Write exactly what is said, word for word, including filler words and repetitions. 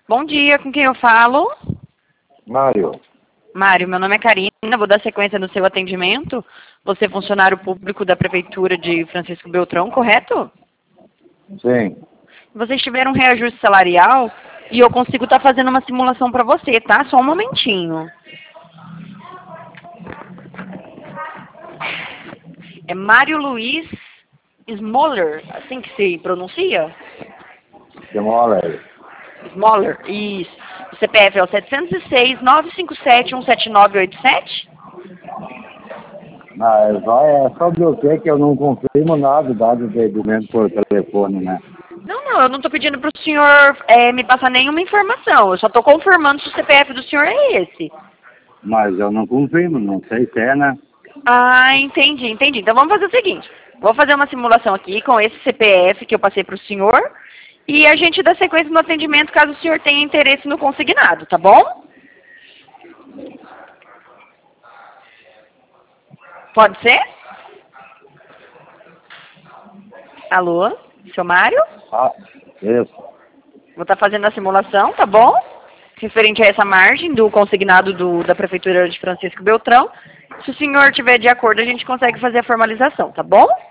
Bom dia, com quem eu falo? Mário. Mário, meu nome é Karina, vou dar sequência no seu atendimento. Você é funcionário público da Prefeitura de Francisco Beltrão, correto? Sim. Vocês tiveram um reajuste salarial e eu consigo estar fazendo uma simulação para você, tá? Só um momentinho. É Mário Luiz Smoller, assim que se pronuncia? Demora. Smoller, isso. O C P F é o sete zero seis, nove cinco sete, um sete nove oito sete? Não, é só, é só bloqueio que eu não confirmo nada, dado o documento por telefone, né? Não, não, eu não estou pedindo para o senhor é, me passar nenhuma informação. Eu só estou confirmando se o C P F do senhor é esse. Mas eu não confirmo, não sei se é, né? Ah, entendi, entendi. Então vamos fazer o seguinte. Vou fazer uma simulação aqui com esse C P F que eu passei para o senhor. E a gente dá sequência no atendimento caso o senhor tenha interesse no consignado, tá bom? Pode ser? Alô? Seu Mário? Ah, isso. Vou estar fazendo a simulação, tá bom? Referente a essa margem do consignado do, da Prefeitura de Francisco Beltrão. Se o senhor tiver de acordo, a gente consegue fazer a formalização, tá bom?